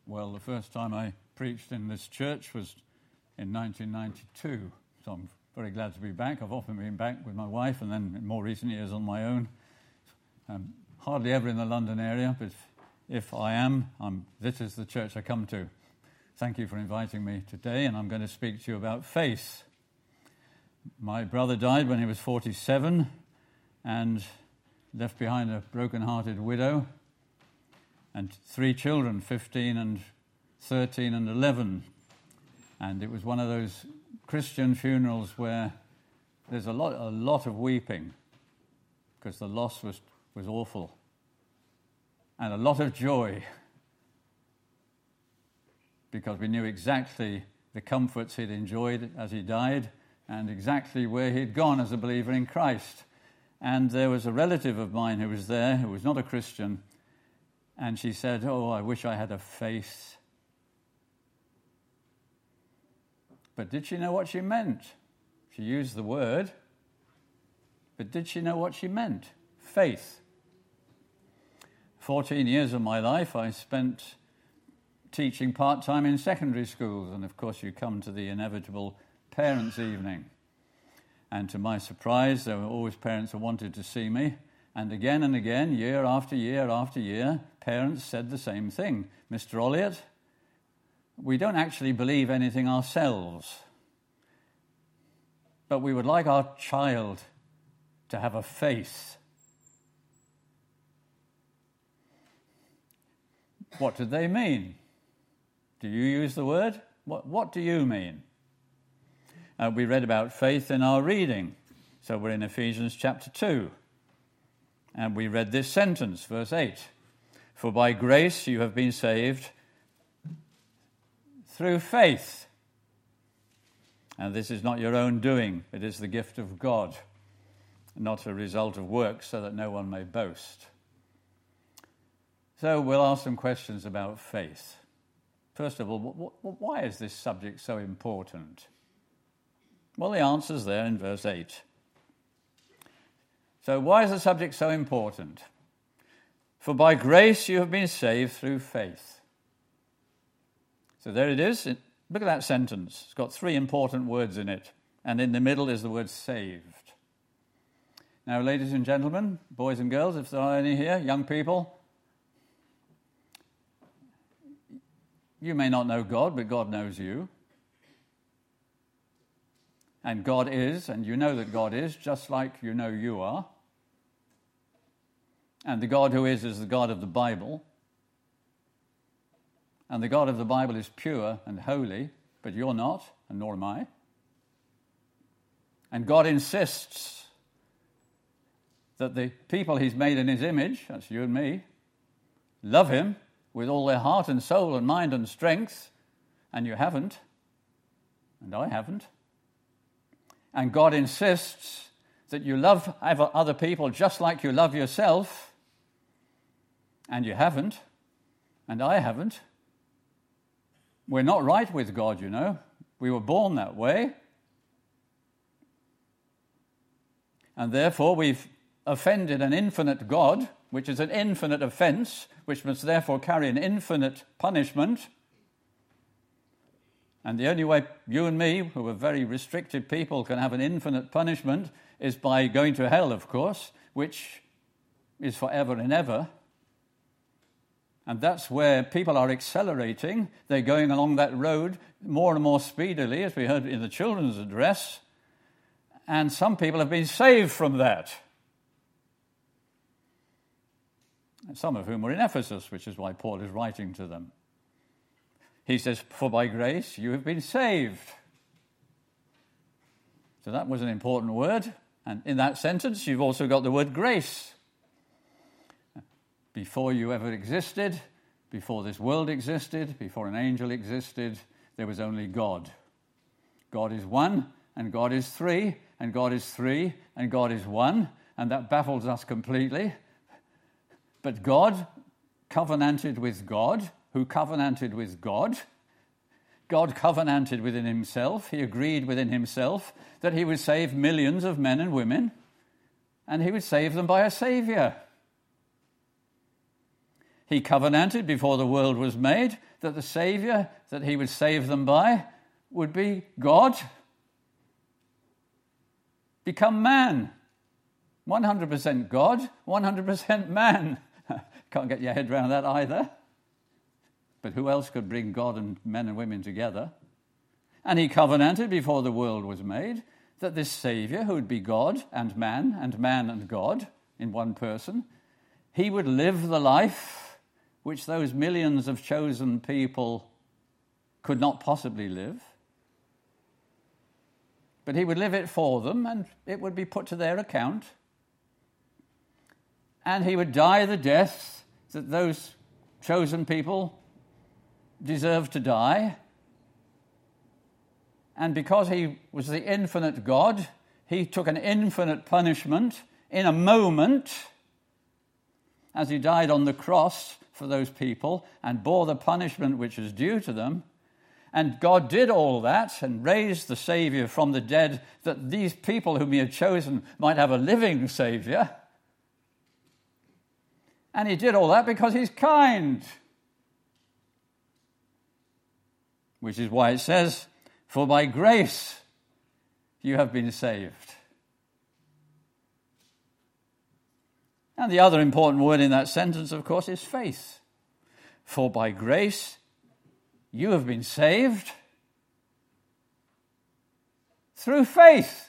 Well, the first time I preached in this church was in 1992, so I'm very glad to be back. I've often been back with my wife and then in more recent years on my own. Hardly ever in the London area, but if I am, this is the church I come to. Thank you for inviting me today, and I'm going to speak to you about faith. My brother died when he was 47 and left behind a broken-hearted widow and 3 children, 15 and 13 and 11. And it was one of those Christian funerals where there's a lot of weeping because the loss was awful. And a lot of joy because we knew exactly the comforts he'd enjoyed as he died and exactly where he'd gone as a believer in Christ. And there was a relative of mine who was there, who was not a Christian, and she said, "Oh, I wish I had a faith." But did she know what she meant? She used the word, but did she know what she meant? Faith. 14 years of my life I spent teaching part-time in secondary schools, and of course you come to the inevitable parents' evening. And to my surprise, there were always parents who wanted to see me. And again, year after year after year, parents said the same thing. "Mr. Olliott, we don't actually believe anything ourselves, but we would like our child to have a faith." What did they mean? Do you use the word? What do you mean? We read about faith in our reading. So we're in Ephesians chapter 2. And we read this sentence, verse 8. "For by grace you have been saved through faith. And this is not your own doing. It is the gift of God, not a result of works, so that no one may boast." So we'll ask some questions about faith. First of all, why is this subject so important? Well, the answer's there in verse 8. So why is the subject so important? "For by grace you have been saved through faith." So there it is. Look at that sentence. It's got 3 important words in it. And in the middle is the word saved. Now, ladies and gentlemen, boys and girls, if there are any here, young people, you may not know God, but God knows you. And God is, and you know that God is, just like you know you are. And the God who is the God of the Bible. And the God of the Bible is pure and holy, but you're not, and nor am I. And God insists that the people he's made in his image, that's you and me, love him with all their heart and soul and mind and strength, and you haven't, and I haven't. And God insists that you love other people just like you love yourself, and you haven't, and I haven't. We're not right with God, you know. We were born that way. And therefore we've offended an infinite God, which is an infinite offense, which must therefore carry an infinite punishment. And the only way you and me, who are very restricted people, can have an infinite punishment is by going to hell, of course, which is forever and ever. And that's where people are accelerating. They're going along that road more and more speedily, as we heard in the children's address. And some people have been saved from that. And some of whom were in Ephesus, which is why Paul is writing to them. He says, "For by grace you have been saved." So that was an important word. And in that sentence, you've also got the word grace. Before you ever existed, before this world existed, before an angel existed, there was only God. God is one, and God is three, and God is three, and God is one, and that baffles us completely. But God covenanted with God, who covenanted with God. God covenanted within himself. He agreed within himself that he would save millions of men and women, and he would save them by a saviour. He covenanted before the world was made that the Saviour that he would save them by would be God, become man. 100% God, 100% man. Can't get your head around that either. But who else could bring God and men and women together? And he covenanted before the world was made that this Saviour, who would be God and man and God in one person, he would live the life which those millions of chosen people could not possibly live. But he would live it for them, and it would be put to their account. And he would die the death that those chosen people deserved to die. And because he was the infinite God, he took an infinite punishment in a moment as he died on the cross for those people and bore the punishment which is due to them. And God did all that and raised the Saviour from the dead that these people whom he had chosen might have a living Saviour. And he did all that because he's kind. Which is why it says, "For by grace you have been saved." And the other important word in that sentence, of course, is faith. For by grace you have been saved through faith.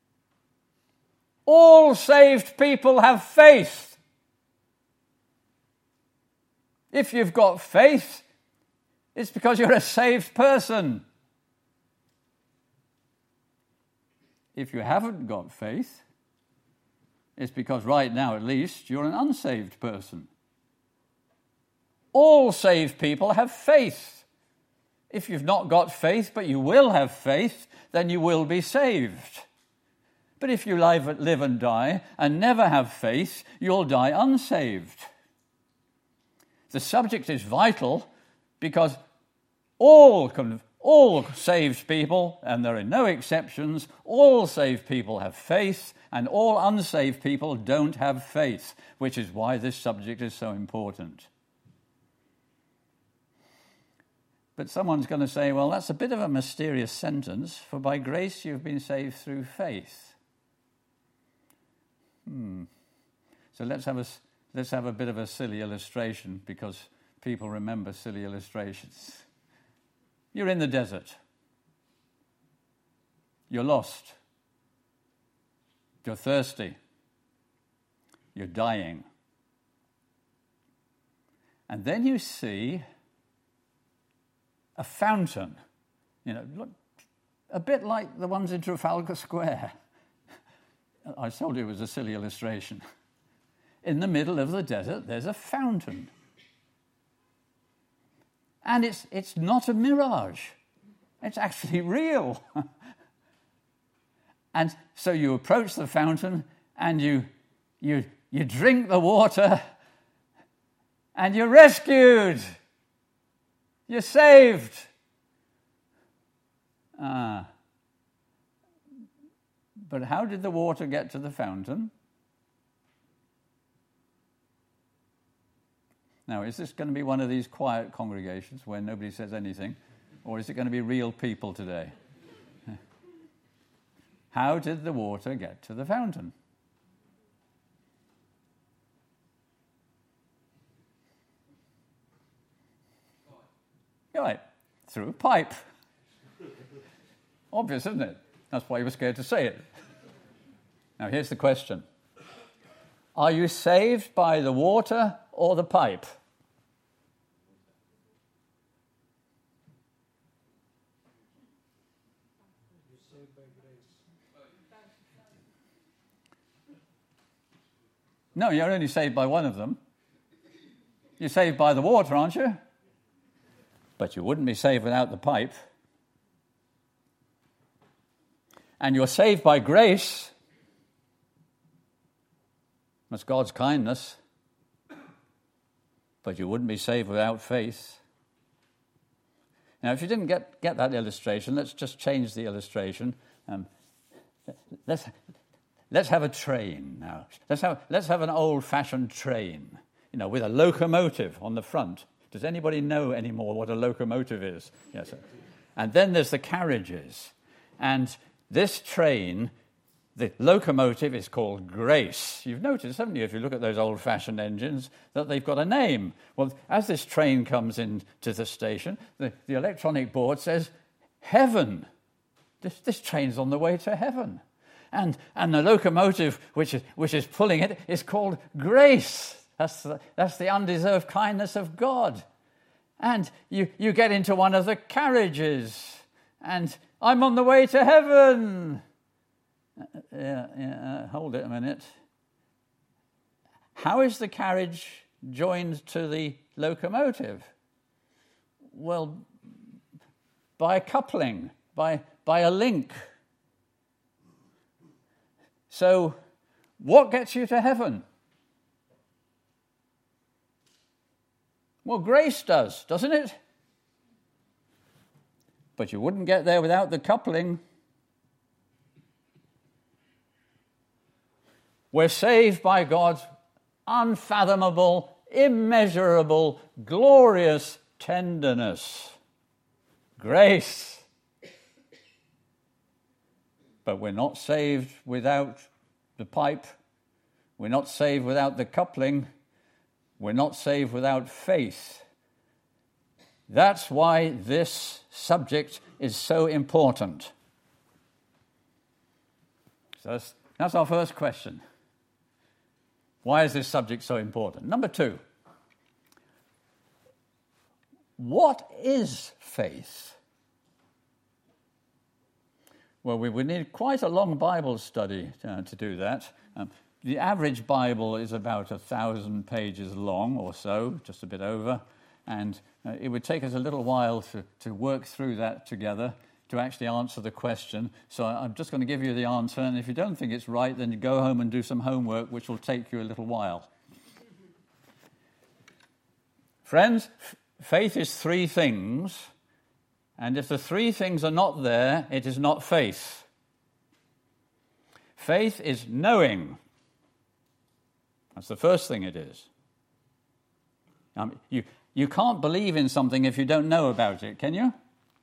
All saved people have faith. If you've got faith, it's because you're a saved person. If you haven't got faith, it's because right now at least you're an unsaved person. All saved people have faith. If you've not got faith, but you will have faith, then you will be saved. But if you live and die and never have faith, you'll die unsaved. The subject is vital because all saved people, and there are no exceptions, all saved people have faith, and all unsaved people don't have faith, which is why this subject is so important. But someone's going to say, well, that's a bit of a mysterious sentence, for by grace you've been saved through faith. So let's have a bit of a silly illustration, because people remember silly illustrations. You're in the desert. You're lost. You're thirsty. You're dying. And then you see a fountain, look, a bit like the ones in Trafalgar Square. I told you it was a silly illustration. In the middle of the desert, there's a fountain. And it's not a mirage. It's actually real. And so you approach the fountain and you drink the water and you're rescued. You're saved. But how did the water get to the fountain? Now, is this going to be one of these quiet congregations where nobody says anything? Or is it going to be real people today? How did the water get to the fountain? Right, through a pipe. Obvious, isn't it? That's why you were scared to say it. Now, here's the question. Are you saved by the water or the pipe? You're saved by grace. No, you're only saved by one of them. You're saved by the water, aren't you? But you wouldn't be saved without the pipe. And you're saved by grace. That's God's kindness. But you wouldn't be saved without faith. Now, if you didn't get that illustration, let's just change the illustration. Let's have a train now. Let's have an old-fashioned train. with a locomotive on the front. Does anybody know anymore what a locomotive is? Yes. And then there's the carriages. And this train, the locomotive, is called Grace. You've noticed, haven't you, if you look at those old-fashioned engines, that they've got a name. Well, as this train comes into the station, the electronic board says, Heaven. This train's on the way to heaven. And the locomotive which is pulling it is called Grace. That's the undeserved kindness of God. And you get into one of the carriages, and I'm on the way to heaven. Hold it a minute. How is the carriage joined to the locomotive? Well, by a coupling, by a link. So, what gets you to heaven? Well, grace does, doesn't it? But you wouldn't get there without the coupling. We're saved by God's unfathomable, immeasurable, glorious tenderness. Grace. But we're not saved without the pipe. We're not saved without the coupling. We're not saved without faith. That's why this subject is so important. So that's our first question. Why is this subject so important? Number 2, what is faith? Well, we would need quite a long Bible study to do that. The average Bible is about 1,000 pages long or so, just a bit over, and it would take us a little while to work through that together to actually answer the question. So I'm just going to give you the answer, and if you don't think it's right, then you go home and do some homework, which will take you a little while. Friends, faith is 3 things, and if the 3 things are not there, it is not faith. Faith is knowing. That's the first thing it is. You can't believe in something if you don't know about it, can you?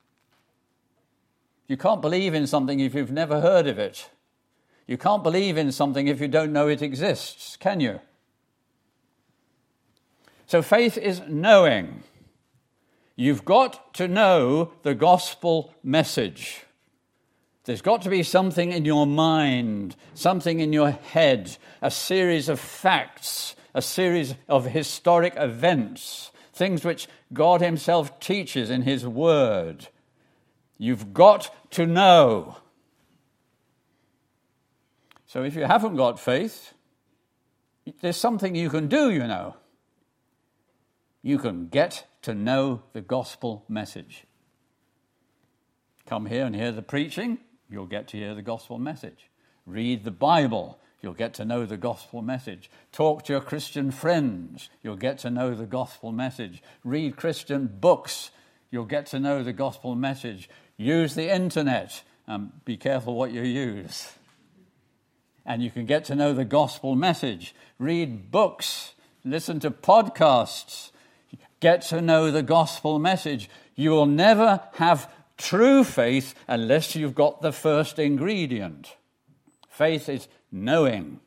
You can't believe in something if you've never heard of it. You can't believe in something if you don't know it exists, can you? So faith is knowing. You've got to know the gospel message. There's got to be something in your mind, something in your head, a series of facts, a series of historic events, things which God himself teaches in his word. You've got to know. So if you haven't got faith, there's something you can do, you know. You can get to know the gospel message. Come here and hear the preaching, you'll get to hear the gospel message. Read the Bible, you'll get to know the gospel message. Talk to your Christian friends, you'll get to know the gospel message. Read Christian books, you'll get to know the gospel message. Use the internet, be careful what you use. And you can get to know the gospel message. Read books, listen to podcasts, get to know the gospel message. You will never have true faith unless you've got the first ingredient. Faith is knowing.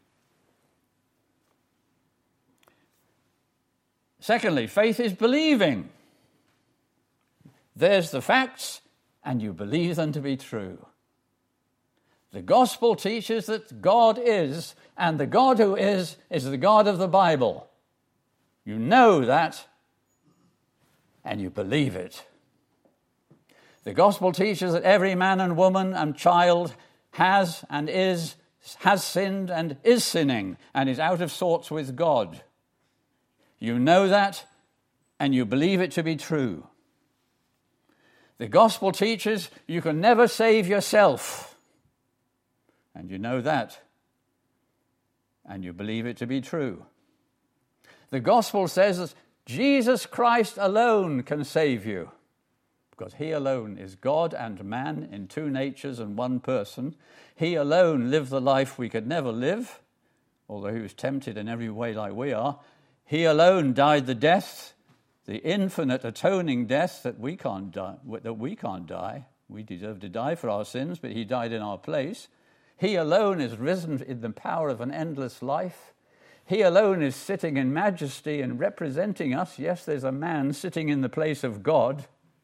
Secondly, faith is believing. There's the facts, and you believe them to be true. The gospel teaches that God is, and the God who is the God of the Bible. You know that, and you believe it. The gospel teaches that every man and woman and child has sinned and is sinning and is out of sorts with God. You know that, and you believe it to be true. The gospel teaches you can never save yourself, and you know that, and you believe it to be true. The gospel says that Jesus Christ alone can save you, because he alone is God and man in 2 natures and 1 person. He alone lived the life we could never live, although he was tempted in every way like we are. He alone died the death, the infinite atoning death that we can't die. We deserve to die for our sins, but he died in our place. He alone is risen in the power of an endless life. He alone is sitting in majesty and representing us. Yes, there's a man sitting in the place of God.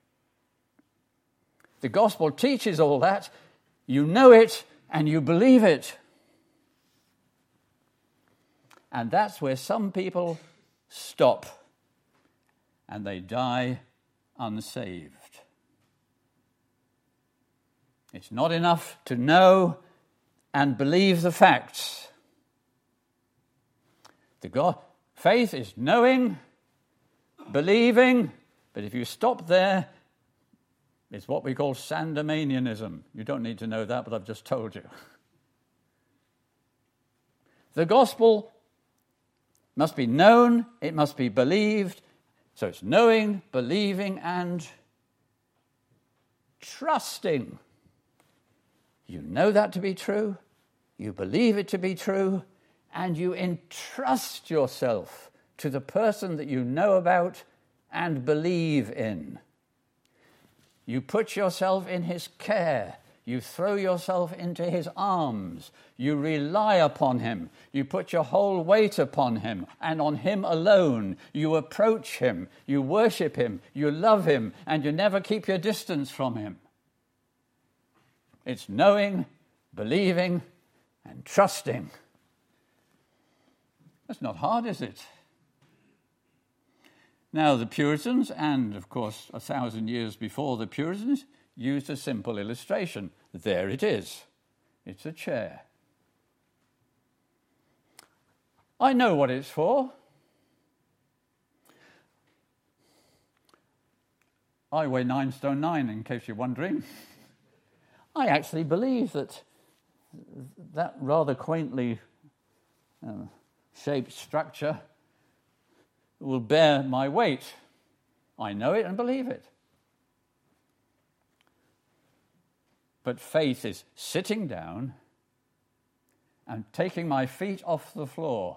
The gospel teaches all that. You know it and you believe it. And that's where some people stop and they die unsaved. It's not enough to know and believe the facts. Faith is knowing, believing, but if you stop there, it's what we call Sandemanianism. You don't need to know that, but I've just told you. The gospel must be known, it must be believed. So it's knowing, believing, and trusting. You know that to be true, you believe it to be true, and you entrust yourself to the person that you know about and believe in. You put yourself in his care. You throw yourself into his arms. You rely upon him. You put your whole weight upon him, and on him alone. You approach him. You worship him. You love him, and you never keep your distance from him. It's knowing, believing, and trusting. That's not hard, is it? Now, the Puritans, and of course 1,000 years before the Puritans, used a simple illustration. There it is. It's a chair. I know what it's for. I weigh 9 stone 9, in case you're wondering. I actually believe that rather quaintly shaped structure will bear my weight. I know it and believe it. But faith is sitting down and taking my feet off the floor.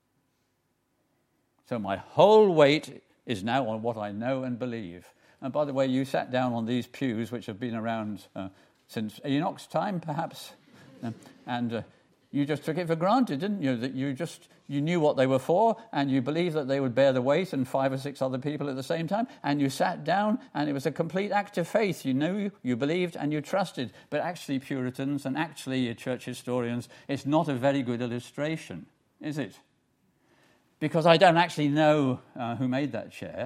So my whole weight is now on what I know and believe. And by the way, you sat down on these pews, which have been around since Enoch's time, perhaps, and you just took it for granted, didn't you? That you knew what they were for, and you believed that they would bear the weight, and 5 or 6 other people at the same time, and you sat down, and it was a complete act of faith. You knew, you believed, and you trusted. But actually, Puritans, and actually church historians, it's not a very good illustration, is it? Because I don't actually know who made that chair.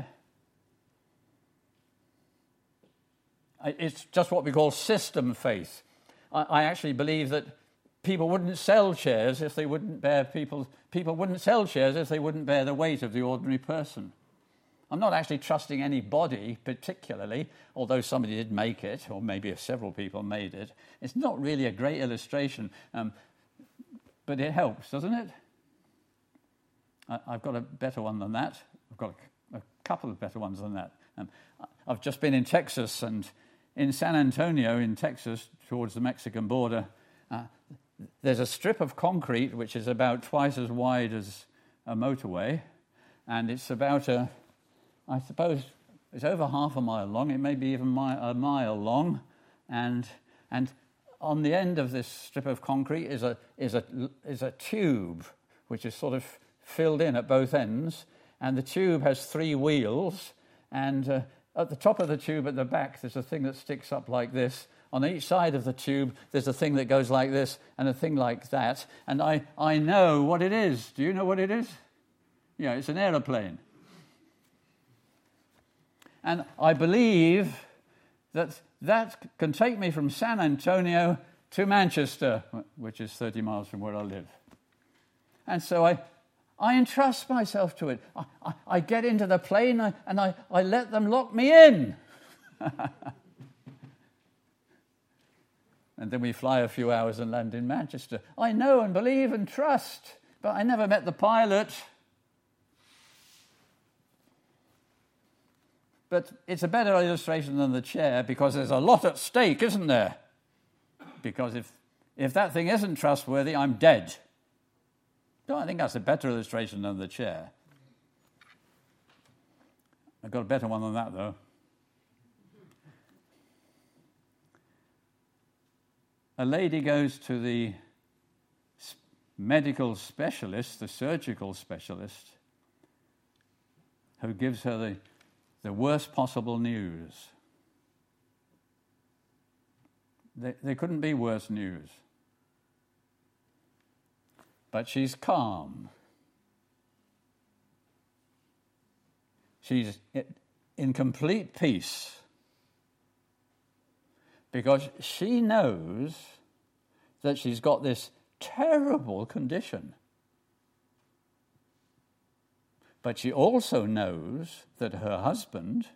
It's just what we call system faith. I actually believe that people wouldn't sell chairs if they wouldn't bear people wouldn't sell chairs if they wouldn't bear the weight of the ordinary person. I'm not actually trusting any body particularly, although somebody did make it, or maybe several people made it. It's not really a great illustration, but it helps, doesn't it? I've got a better one than that. I've got a couple of better ones than that. I've just been in Texas, and in San Antonio in Texas, towards the Mexican border, there's a strip of concrete which is about twice as wide as a motorway, and it's about I suppose it's over half a mile long. It may be even a mile long, and on the end of this strip of concrete is a tube which is sort of filled in at both ends, and the tube has 3 wheels, and at the top of the tube at the back there's a thing that sticks up like this. On each side of the tube, there's a thing that goes like this and a thing like that. And I know what it is. Do you know what it is? Yeah, it's an aeroplane. And I believe that can take me from San Antonio to Manchester, which is 30 miles from where I live. And so I entrust myself to it. I get into the plane and I let them lock me in. And then we fly a few hours and land in Manchester. I know and believe and trust, but I never met the pilot. But it's a better illustration than the chair because there's a lot at stake, isn't there? Because if that thing isn't trustworthy, I'm dead. Don't I think that's a better illustration than the chair? I've got a better one than that, though. A lady goes to the medical specialist, the surgical specialist, who gives her the worst possible news. There couldn't be worse news. But she's calm. She's in complete peace because she knows that she's got this terrible condition. But she also knows that her husband,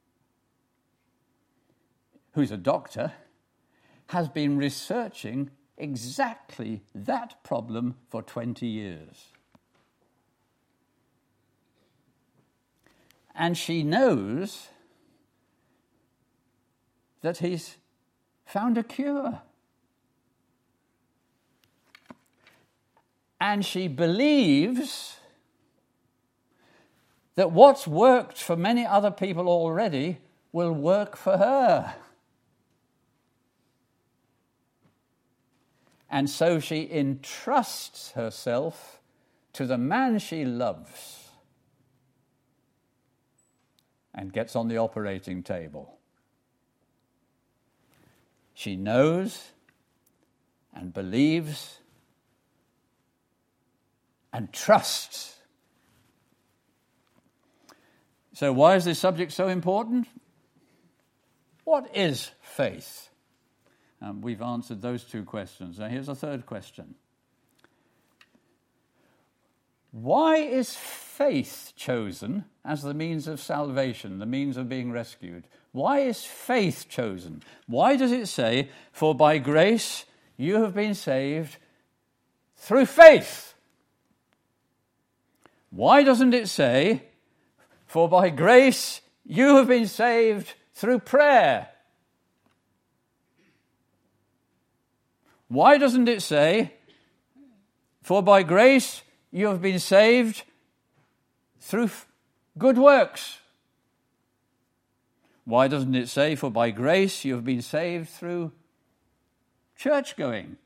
who's a doctor, has been researching exactly that problem for 20 years. And she knows that he's found a cure. And she believes that what's worked for many other people already will work for her. And so she entrusts herself to the man she loves and gets on the operating table. She knows and believes and trusts. So why is this subject so important? What is faith? We've answered those two questions. Now here's a third question. Why is faith chosen as the means of salvation, the means of being rescued? Why is faith chosen? Why does it say, "For by grace you have been saved through faith"? Why doesn't it say, "For by grace you have been saved through prayer"? Why doesn't it say, "For by grace you have been saved through good works"? Why doesn't it say, "For by grace you have been saved through church going"?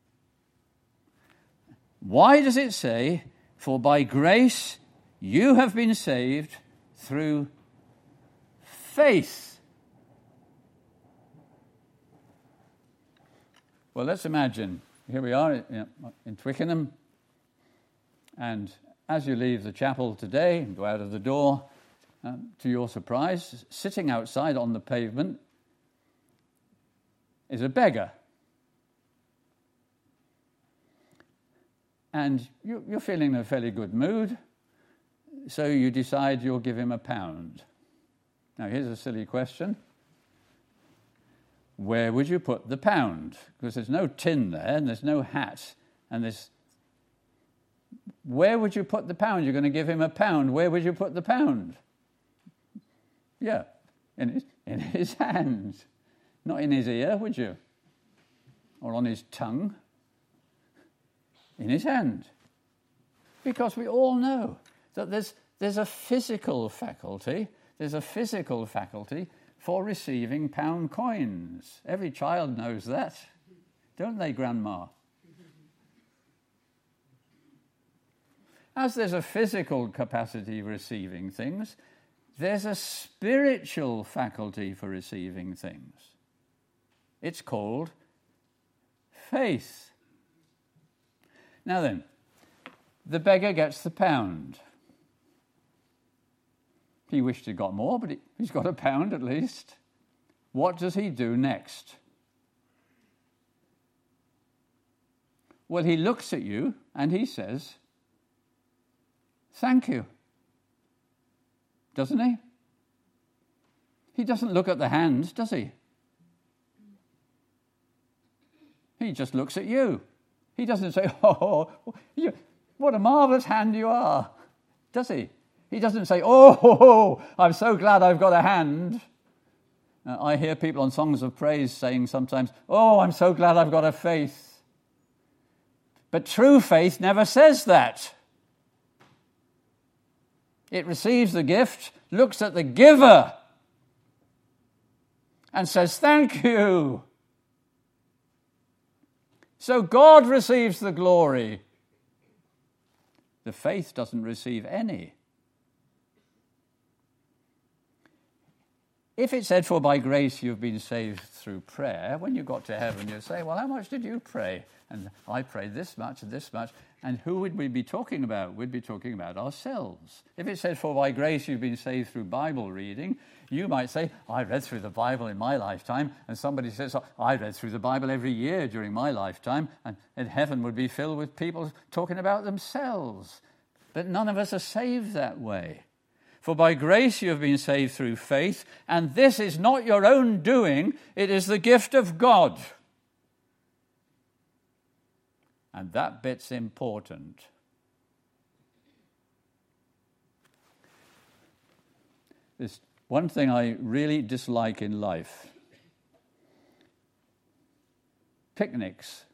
Why does it say, "For by grace you have been saved through faith"? Well, let's imagine, here we are in Twickenham, and as you leave the chapel today and go out of the door, to your surprise, sitting outside on the pavement is a beggar. And you're feeling in a fairly good mood, so you decide you'll give him £1. Now, here's a silly question. Where would you put the £1? Because there's no tin there, and there's no hat, and there's... Where would you put the £1? You're going to give him £1. Where would you put the £1? Yeah, in his hand. Not in his ear, would you? Or on his tongue? In his hand. Because we all know that there's a physical faculty. There's a physical faculty for receiving pound coins. Every child knows that, don't they, Grandma? As there's a physical capacity for receiving things, there's a spiritual faculty for receiving things. It's called faith. Now then, the beggar gets the £1. He wished he'd got more, but he's got £1 at least. What does he do next? Well, he looks at you and he says, "Thank you." Doesn't he? He doesn't look at the hand, does he? He just looks at you. He doesn't say, "Oh, what a marvellous hand you are," does he? He doesn't say, "Oh, I'm so glad I've got a hand." I hear people on songs of praise saying sometimes, "Oh, I'm so glad I've got a faith." But true faith never says that. It receives the gift, looks at the giver, and says, thank you. So God receives the glory. The faith doesn't receive any. If it said, for by grace you've been saved through prayer, when you got to heaven, you'd say, well, how much did you pray? And I prayed this much and this much. And who would we be talking about? We'd be talking about ourselves. If it said, for by grace you've been saved through Bible reading, you might say, I read through the Bible in my lifetime. And somebody says, oh, I read through the Bible every year during my lifetime. And heaven would be filled with people talking about themselves. But none of us are saved that way. For by grace you have been saved through faith, and this is not your own doing, it is the gift of God. And that bit's important. There's one thing I really dislike in life. Picnics.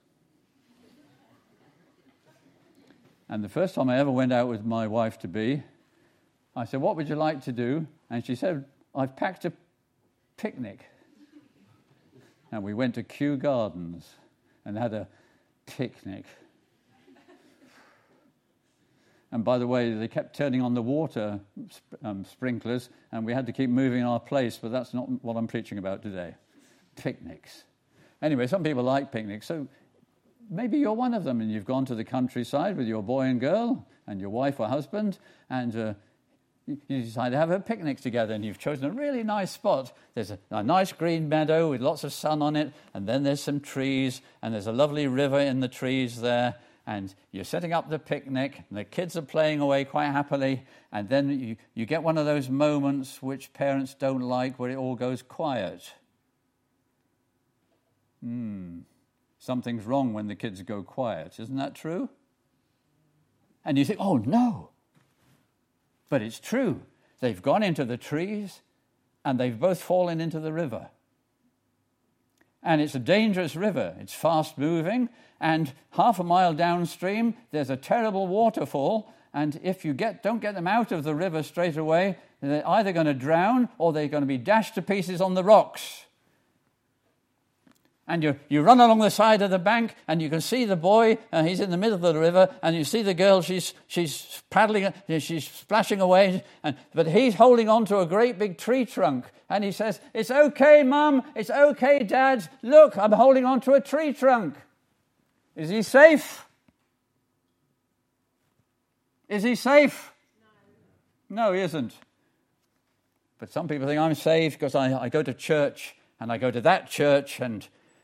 And the first time I ever went out with my wife-to-be, I said, what would you like to do? And she said, I've packed a picnic. And we went to Kew Gardens and had a picnic. And by the way, they kept turning on the water sprinklers, and we had to keep moving our place, but that's not what I'm preaching about today. Picnics. Anyway, some people like picnics, so maybe you're one of them, and you've gone to the countryside with your boy and girl and your wife or husband, and you decide to have a picnic together, and you've chosen a really nice spot. There's a nice green meadow with lots of sun on it, and then there's some trees, and there's a lovely river in the trees there, and you're setting up the picnic, and the kids are playing away quite happily, and then you get one of those moments which parents don't like, where it all goes quiet. Something's wrong when the kids go quiet. Isn't that true? And you think, oh, no. But it's true. They've gone into the trees, and they've both fallen into the river. And it's a dangerous river. It's fast-moving, and half a mile downstream, there's a terrible waterfall, and if you don't get them out of the river straight away, they're either going to drown or they're going to be dashed to pieces on the rocks. And you run along the side of the bank, and you can see the boy, he's in the middle of the river, and you see the girl, she's paddling, she's splashing away, but he's holding on to a great big tree trunk, and he says, it's okay, Mum, it's okay, Dad, look, I'm holding on to a tree trunk. Is he safe? Is he safe? No, he isn't. But some people think I'm saved because I go to church, and I go to that church, and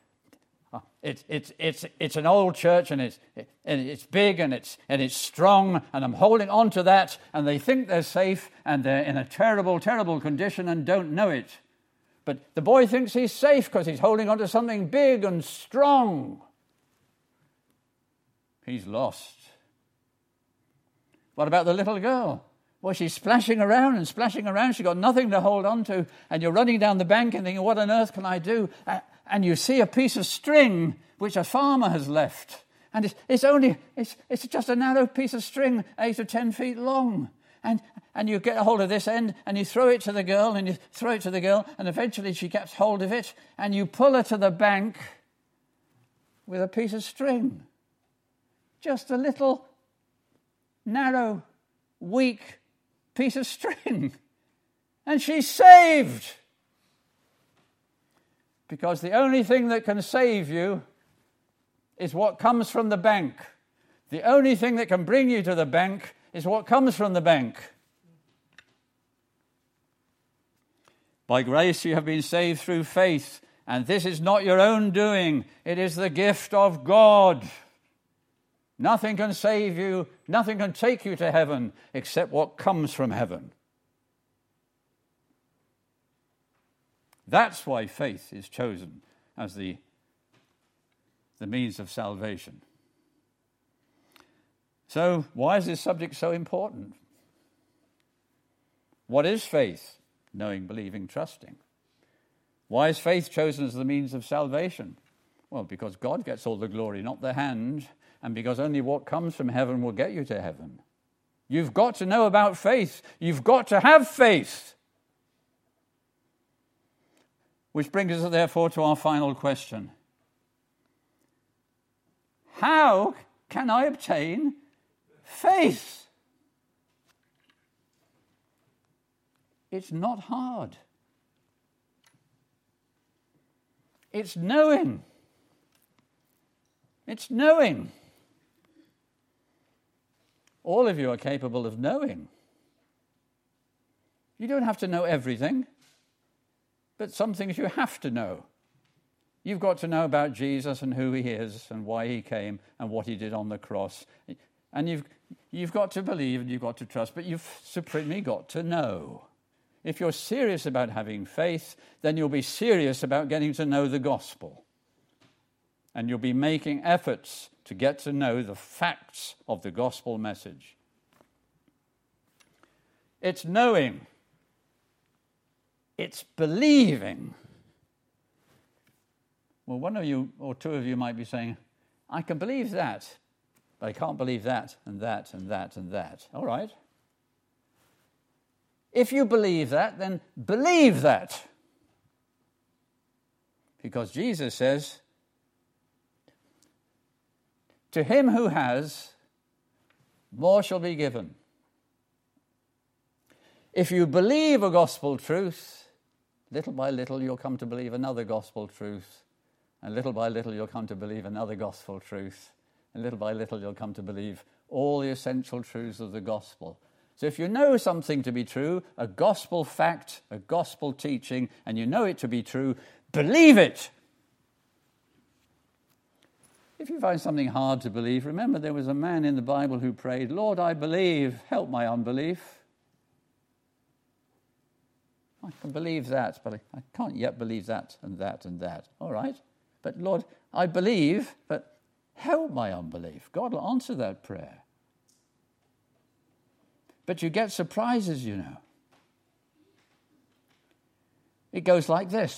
it's an old church, and it's big, and it's strong, and I'm holding on to that, and they think they're safe, and they're in a terrible, terrible condition and don't know it. But the boy thinks he's safe because he's holding on to something big and strong. He's lost. What about the little girl? Well, she's splashing around and splashing around. She's got nothing to hold on to, and you're running down the bank and thinking, what on earth can I do? And you see a piece of string which a farmer has left. And it's just a narrow piece of string, 8 or 10 feet long. And you get a hold of this end, and you throw it to the girl, and you throw it to the girl, and eventually she gets hold of it, and you pull her to the bank with a piece of string. Just a little, narrow, weak piece of string. And she's saved. Because the only thing that can save you is what comes from the bank. The only thing that can bring you to the bank is what comes from the bank. By grace you have been saved through faith, and this is not your own doing. It is the gift of God. Nothing can save you, nothing can take you to heaven except what comes from heaven. That's why faith is chosen as the means of salvation. So, why is this subject so important? What is faith? Knowing, believing, trusting. Why is faith chosen as the means of salvation? Well, because God gets all the glory, not the hand, and because only what comes from heaven will get you to heaven. You've got to know about faith. You've got to have faith. Which brings us, therefore, to our final question. How can I obtain faith? It's not hard. It's knowing. It's knowing. All of you are capable of knowing. You don't have to know everything, but some things you have to know. You've got to know about Jesus and who he is and why he came and what he did on the cross. And you've got to believe and you've got to trust, but you've supremely got to know. If you're serious about having faith, then you'll be serious about getting to know the gospel. And you'll be making efforts to get to know the facts of the gospel message. It's knowing. It's believing. Well, one of you or two of you might be saying, I can believe that, but I can't believe that and that and that and that. All right. If you believe that, then believe that. Because Jesus says, to him who has, more shall be given. If you believe a gospel truth, little by little you'll come to believe another gospel truth. And little by little you'll come to believe another gospel truth. And little by little you'll come to believe all the essential truths of the gospel. So if you know something to be true, a gospel fact, a gospel teaching, and you know it to be true, believe it. If you find something hard to believe, remember there was a man in the Bible who prayed, Lord, I believe, help my unbelief. I can believe that, but I can't yet believe that and that and that. All right, but Lord, I believe, but help my unbelief. God will answer that prayer. But you get surprises, you know. It goes like this.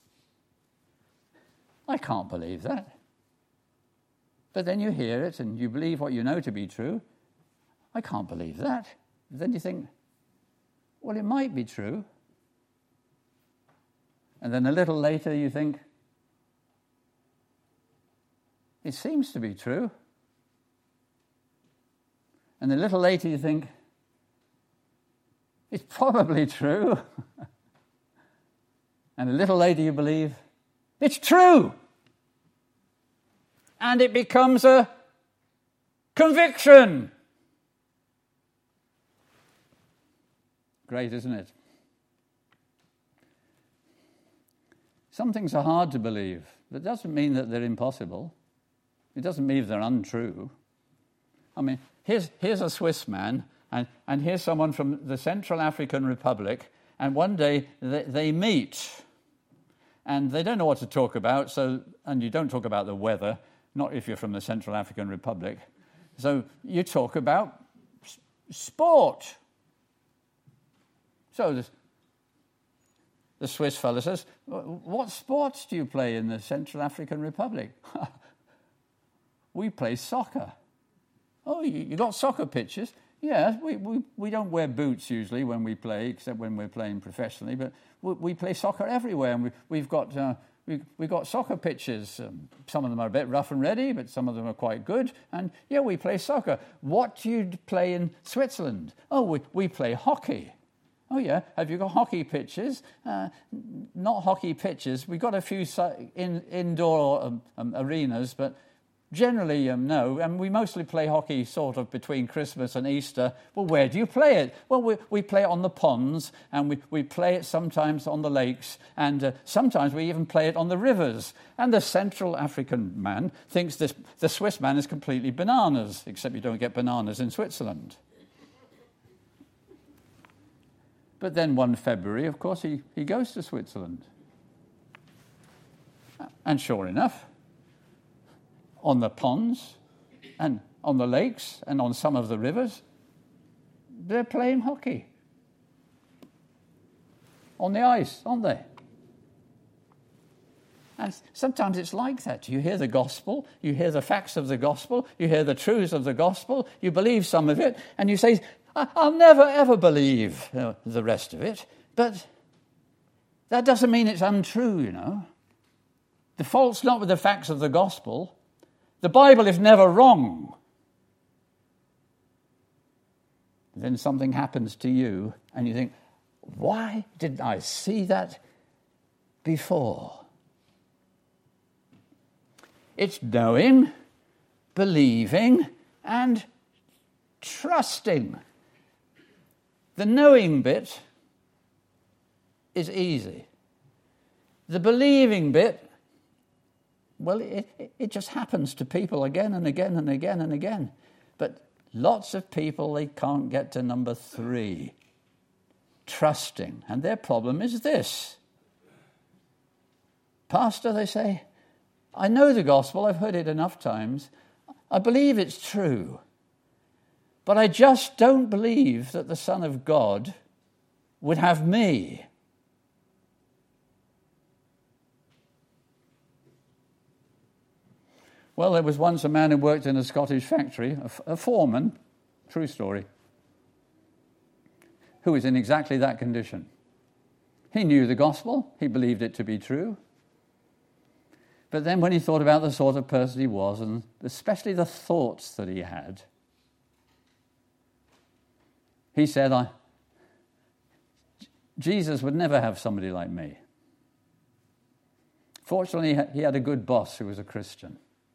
I can't believe that. But then you hear it and you believe what you know to be true. I can't believe that. Then you think, well, it might be true. And then a little later you think, it seems to be true. And a little later you think, it's probably true. And a little later you believe, it's true. And it becomes a conviction. Great, isn't it? Some things are hard to believe. That doesn't mean that they're impossible. It doesn't mean they're untrue. I mean, here's a Swiss man, and here's someone from the Central African Republic, and one day they meet, and they don't know what to talk about, and you don't talk about the weather, not if you're from the Central African Republic. So you talk about sport. So the Swiss fellow says, what sports do you play in the Central African Republic? We play soccer. Oh, you got soccer pitches? Yeah, we don't wear boots usually when we play, except when we're playing professionally, but we play soccer everywhere, and we've got soccer pitches. Some of them are a bit rough and ready, but some of them are quite good. And yeah, we play soccer. What do you play in Switzerland? Oh, we play hockey. Oh yeah, have you got hockey pitches? Not hockey pitches. We've got a few indoor arenas, but generally no. And we mostly play hockey sort of between Christmas and Easter. Well, where do you play it? Well, we play it on the ponds, and we play it sometimes on the lakes, and sometimes we even play it on the rivers. And the Central African man thinks the Swiss man is completely bananas, except you don't get bananas in Switzerland. But then one February, of course, he goes to Switzerland. And sure enough, on the ponds and on the lakes and on some of the rivers, they're playing hockey. On the ice, aren't they? And sometimes it's like that. You hear the gospel, you hear the facts of the gospel, you hear the truths of the gospel, you believe some of it, and you say, I'll never, ever believe the rest of it. But that doesn't mean it's untrue, you know. The fault's not with the facts of the gospel. The Bible is never wrong. Then something happens to you, and you think, why didn't I see that before? It's knowing, believing, and trusting. The knowing bit is easy. The believing bit, well, it just happens to people again and again and again and again. But lots of people, they can't get to number 3, trusting. And their problem is this. Pastor, they say, I know the gospel, I've heard it enough times. I believe it's true. But I just don't believe that the Son of God would have me. Well, there was once a man who worked in a Scottish factory, a foreman, true story, who was in exactly that condition. He knew the gospel, he believed it to be true. But then when he thought about the sort of person he was, and especially the thoughts that he had, he said, Jesus would never have somebody like me. Fortunately, he had a good boss who was a Christian.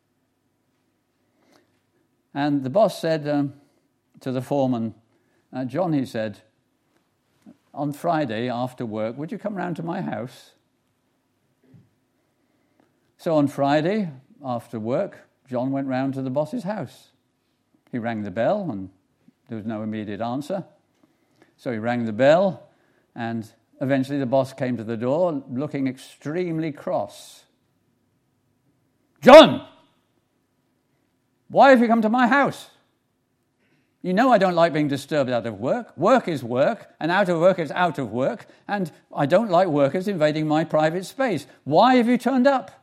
And the boss said to the foreman, John, he said, on Friday after work, would you come round to my house? So on Friday after work, John went round to the boss's house. He rang the bell, and there was no immediate answer. So he rang the bell, and eventually the boss came to the door looking extremely cross. John! Why have you come to my house? You know I don't like being disturbed out of work. Work is work, and out of work is out of work, and I don't like workers invading my private space. Why have you turned up?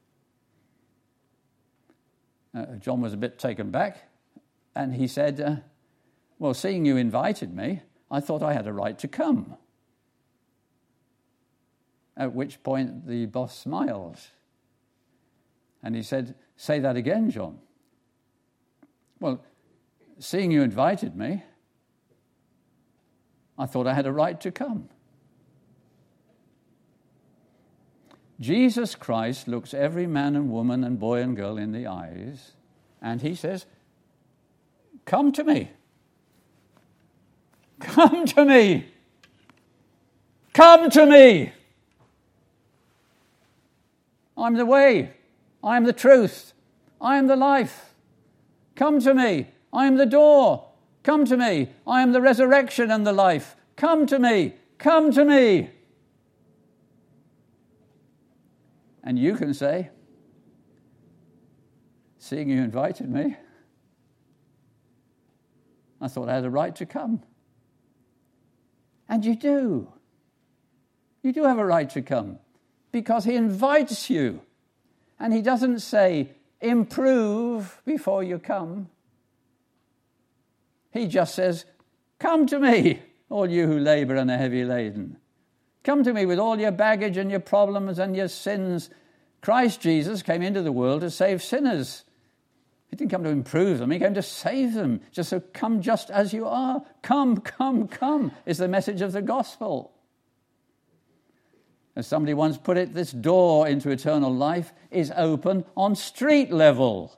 John was a bit taken back, and he said, well, seeing you invited me, I thought I had a right to come. At which point the boss smiled, and he said, say that again, John. Well, seeing you invited me, I thought I had a right to come. Jesus Christ looks every man and woman and boy and girl in the eyes, and he says, come to me. Come to me. Come to me. I'm the way. I am the truth. I am the life. Come to me. I am the door. Come to me. I am the resurrection and the life. Come to me. Come to me. And you can say, seeing you invited me, I thought I had a right to come. And you do. You do have a right to come because he invites you. And he doesn't say, improve before you come. He just says, come to me, all you who labor and are heavy laden. Come to me with all your baggage and your problems and your sins. Christ Jesus came into the world to save sinners. He didn't come to improve them. He came to save them. Just so come just as you are. Come, come, come is the message of the gospel. As somebody once put it, this door into eternal life is open on street level.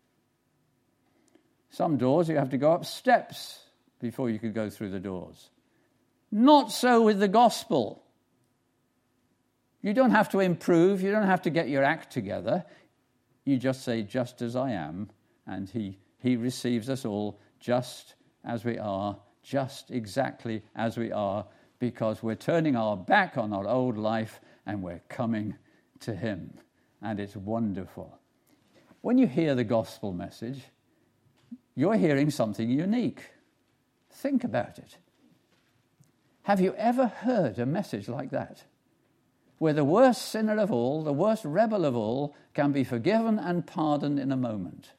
Some doors you have to go up steps before you could go through the doors. Not so with the gospel. You don't have to improve. You don't have to get your act together. You just say, just as I am, and he receives us all just as we are, just exactly as we are, because we're turning our back on our old life and we're coming to him. And it's wonderful. When you hear the gospel message, you're hearing something unique. Think about it. Have you ever heard a message like that? where the worst sinner of all, the worst rebel of all, can be forgiven and pardoned in a moment.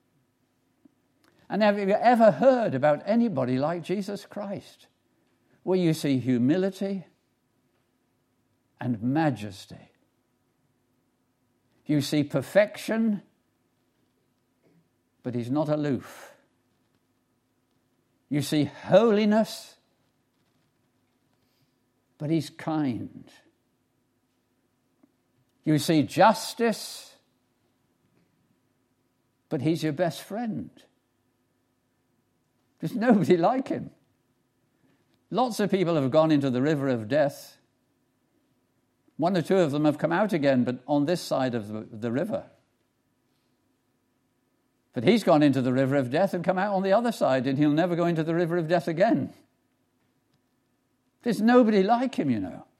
And have you ever heard about anybody like Jesus Christ, where you see humility and majesty? You see perfection, but he's not aloof. You see holiness, but he's kind. You see justice, but he's your best friend. There's nobody like him. Lots of people have gone into the river of death. One or two of them have come out again, but on this side of the river. But he's gone into the river of death and come out on the other side, and he'll never go into the river of death again. There's nobody like him, you know.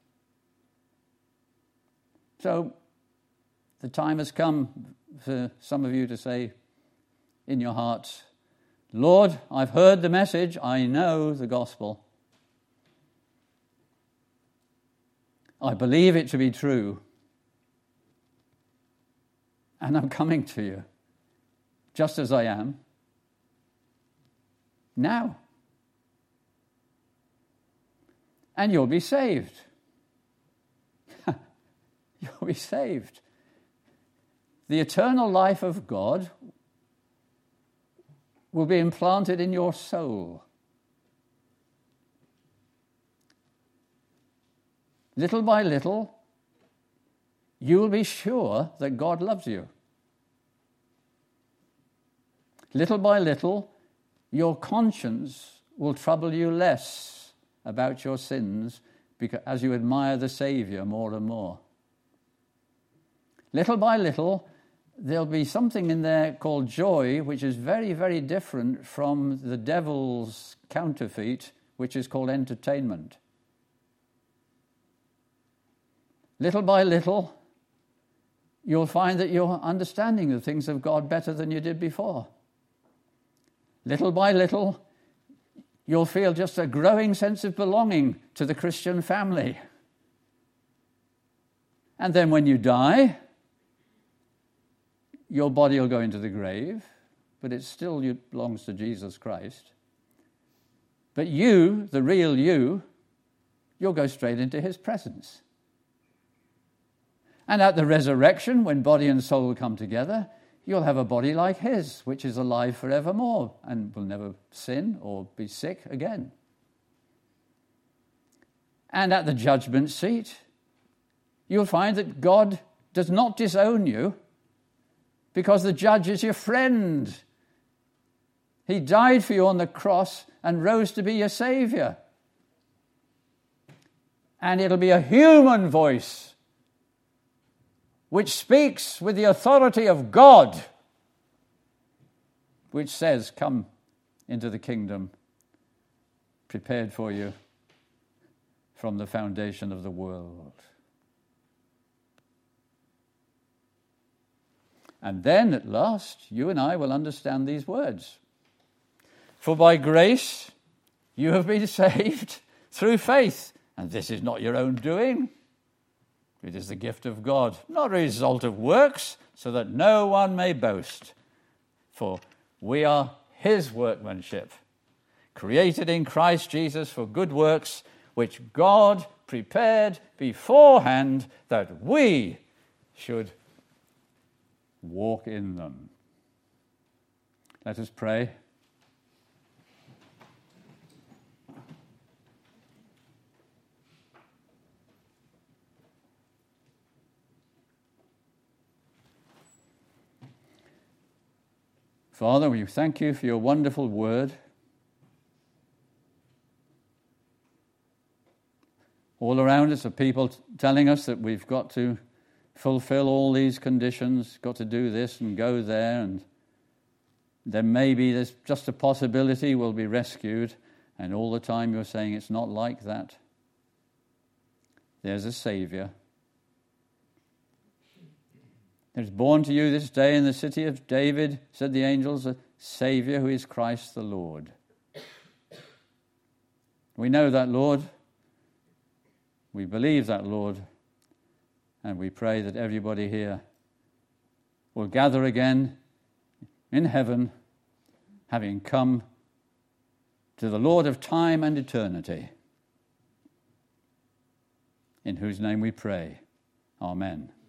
So the time has come for some of you to say in your hearts, Lord, I've heard the message, I know the gospel. I believe it to be true. And I'm coming to you, just as I am, now. And you'll be saved. You'll be saved. The eternal life of God will be implanted in your soul. Little by little, you will be sure that God loves you. Little by little, your conscience will trouble you less about your sins because as you admire the Savior more and more. Little by little, there'll be something in there called joy, which is very, very different from the devil's counterfeit, which is called entertainment. Little by little, you'll find that you're understanding the things of God better than you did before. Little by little, you'll feel just a growing sense of belonging to the Christian family. And then when you die, your body will go into the grave, but it still belongs to Jesus Christ. But you, the real you'll go straight into his presence. And at the resurrection, when body and soul come together, you'll have a body like his, which is alive forevermore and will never sin or be sick again. And at the judgment seat, you'll find that God does not disown you because the judge is your friend. He died for you on the cross and rose to be your Savior. And it'll be a human voice which speaks with the authority of God, which says, come into the kingdom prepared for you from the foundation of the world. And then, at last, you and I will understand these words. For by grace you have been saved through faith, and this is not your own doing. It is the gift of God, not a result of works, so that no one may boast. For we are his workmanship, created in Christ Jesus for good works, which God prepared beforehand that we should walk in them. Let us pray. Father, we thank you for your wonderful word. All around us are people telling us that we've got to fulfill all these conditions, got to do this and go there, and then maybe there's just a possibility we'll be rescued, and all the time you're saying it's not like that. There's a Savior. There's born to you this day in the city of David, said the angels, a Savior who is Christ the Lord. We know that, Lord. We believe that, Lord. And we pray that everybody here will gather again in heaven, having come to the Lord of time and eternity, in whose name we pray. Amen.